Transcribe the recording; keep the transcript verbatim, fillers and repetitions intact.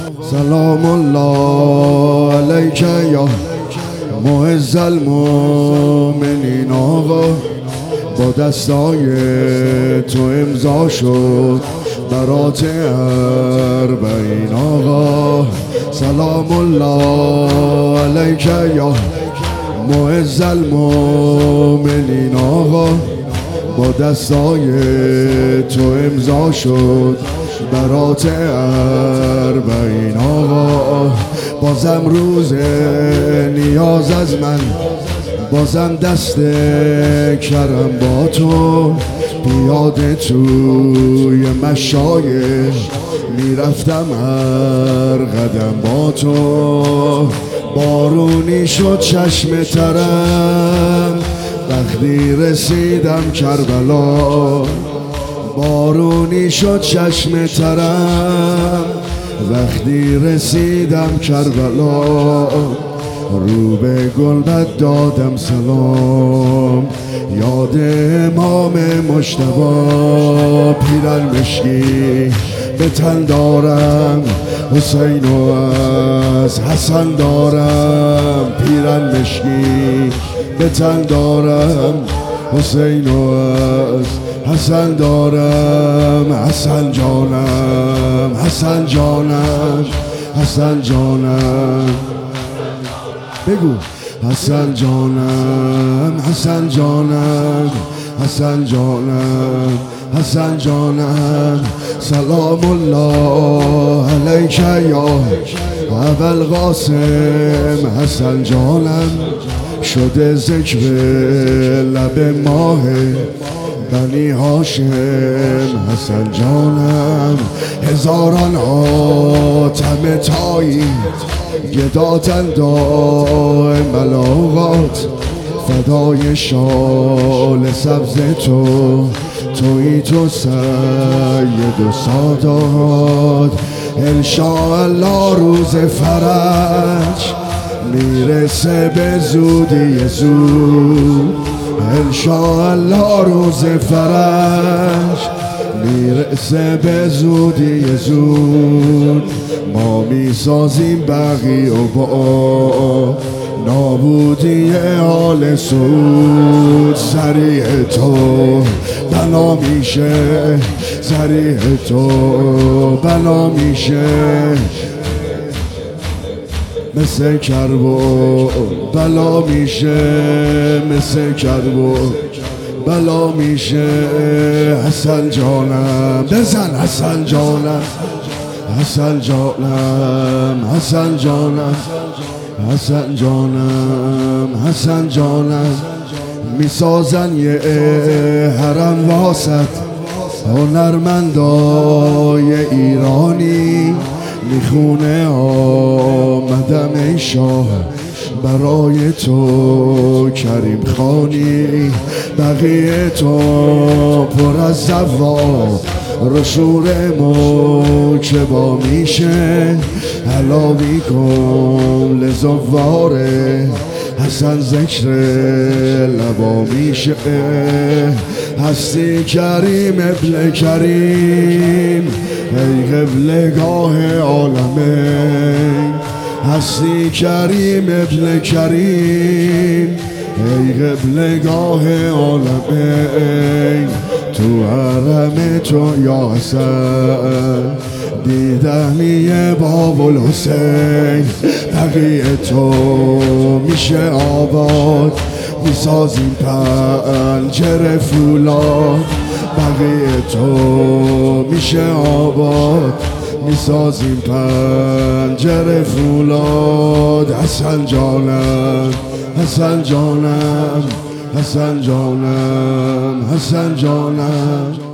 سلام الله علیک یا معز المؤمنین آقا، با دستای تو امضا شد برات اربعین آقا. سلام الله علیک یا معز المؤمنین آقا، با دستای تو امضا شد برات اربعین آقا. بازم روز نیاز از من، بازم دست کرم با تو، پیاده توی مشایخ میرفتم هر قدم با تو. بارونی شد چشم ترم وقتی رسیدم کربلا، بارونی شد چشم ترم وقتی رسیدم کربلا. رو به گلبد دادم سلام، یاد امام مجتبی پیرن مشکی به تن دارم، حسین و از حسن دارم. پیرن مشکی به تن دارم، حسین و از حسن دارم. حسن جانم، حسن جانم، حسن جانم، بگو حسن جانم، حسن جانم، حسن جانم، حسن جانم. سلام الله علیک یا ابوالقاسم، حسن جانم. شده ذکر لب ماه بنی هاشم، حسن جانم. هزاران آتم تایی گداتن دائم بلاغات، فدای شال سبز تو، تویی تو سید و سادات. انشاءالله روز فرج میرسه به زودی زود، انشاءالله روز فرج میرسه به زودی زود. ما میسازیم بقی و با نابودی آل سعود. سریع تو بنا میشه، سریع تو بنا میشه، مثل کرب و بلا میشه، مثل کرب و بلا میشه. حسن جانم بزن، حسن جانم، حسن جانم، حسن جانم، حسن جانم، حسن جانم. میسازن یه حرم واسط هنرمندای ایرانی، میخونه آمدم ای شاه برای تو کریم خانی. بقیه تو پر از زوار رشور موچه با میشه، حلاوی کن لزواره حسن ذکر لبا میشه. هستی کریم ابن کریم، ای قبلگاه عالمین. هستی کریم ابن کریم، ای قبلگاه عالمین. تو حرم تو یا حسن دیدم یه باب الحسین. بقیه تو میشه آباد، میسازیم پنجره فولاد. بقیه تو میشه آباد، میسازیم پنجره فولاد. حسن جانم، حسن جانم، حسن جانم، حسن جانم.